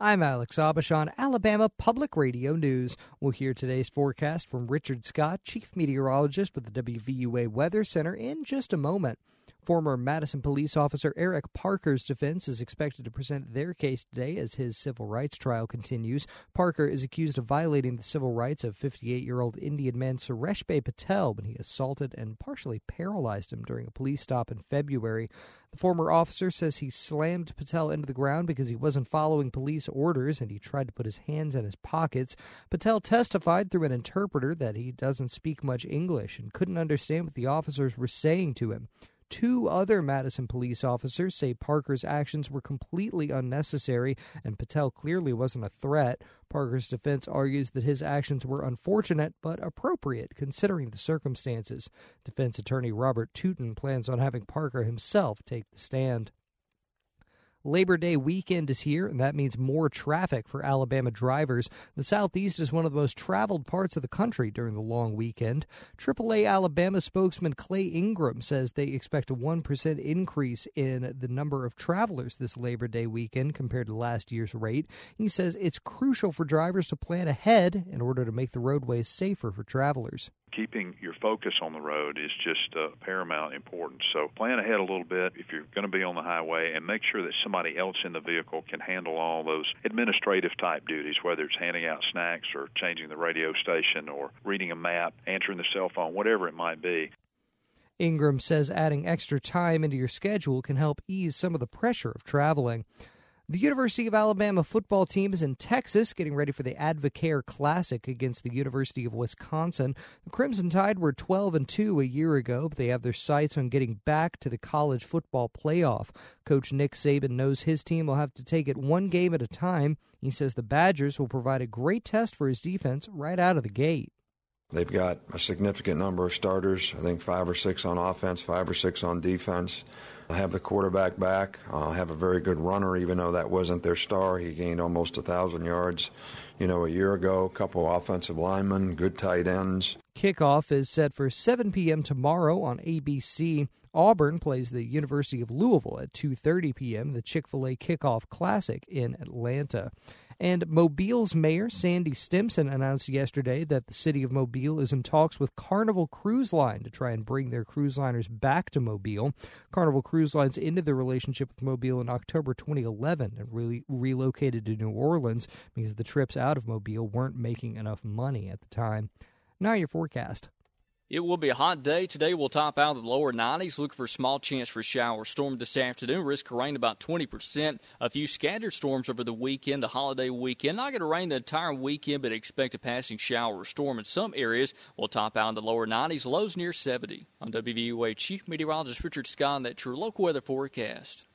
I'm Alex Abishan, Alabama Public Radio News. We'll hear today's forecast from Richard Scott, Chief Meteorologist with the WVUA Weather Center, in just a moment. Former Madison police officer Eric Parker's defense is expected to present their case today as his civil rights trial continues. Parker is accused of violating the civil rights of 58-year-old Indian man Sureshbhai Patel when he assaulted and partially paralyzed him during a police stop in February. The former officer says he slammed Patel into the ground because he wasn't following police orders and he tried to put his hands in his pockets. Patel testified through an interpreter that he doesn't speak much English and couldn't understand what the officers were saying to him. Two other Madison police officers say Parker's actions were completely unnecessary and Patel clearly wasn't a threat. Parker's defense argues that his actions were unfortunate but appropriate considering the circumstances. Defense attorney Robert Tootin plans on having Parker himself take the stand. Labor Day weekend is here, and that means more traffic for Alabama drivers. The Southeast is one of the most traveled parts of the country during the long weekend. AAA Alabama spokesman Clay Ingram says they expect a 1% increase in the number of travelers this Labor Day weekend compared to last year's rate. He says it's crucial for drivers to plan ahead in order to make the roadways safer for travelers. Keeping your focus on the road is just paramount importance. So plan ahead a little bit if you're going to be on the highway and make sure that somebody else in the vehicle can handle all those administrative type duties, whether it's handing out snacks or changing the radio station or reading a map, answering the cell phone, whatever it might be. Ingram says adding extra time into your schedule can help ease some of the pressure of traveling. The University of Alabama football team is in Texas getting ready for the Advocare Classic against the University of Wisconsin. The Crimson Tide were 12-2 a year ago, but they have their sights on getting back to the college football playoff. Coach Nick Saban knows his team will have to take it one game at a time. He says the Badgers will provide a great test for his defense right out of the gate. They've got a significant number of starters, I think 5 or 6 on offense, 5 or 6 on defense. I have the quarterback back. I have a very good runner, even though that wasn't their star. He gained almost 1,000 yards, a year ago. A couple offensive linemen, good tight ends. Kickoff is set for 7 p.m. tomorrow on ABC. Auburn plays the University of Louisville at 2:30 p.m., the Chick-fil-A Kickoff Classic in Atlanta. And Mobile's mayor, Sandy Stimson, announced yesterday that the city of Mobile is in talks with Carnival Cruise Line to try and bring their cruise liners back to Mobile. Carnival Cruise Lines ended their relationship with Mobile in October 2011 and relocated to New Orleans because the trips out of Mobile weren't making enough money at the time. Now your forecast. It will be a hot day. Today we'll top out in the lower 90s. Look for a small chance for shower storm this afternoon. Risk of rain about 20%. A few scattered storms over the weekend, the holiday weekend. Not going to rain the entire weekend, but expect a passing shower or storm in some areas. We'll top out in the lower 90s. Lows near 70. I'm WVUA Chief Meteorologist Richard Scott. That's your local weather forecast.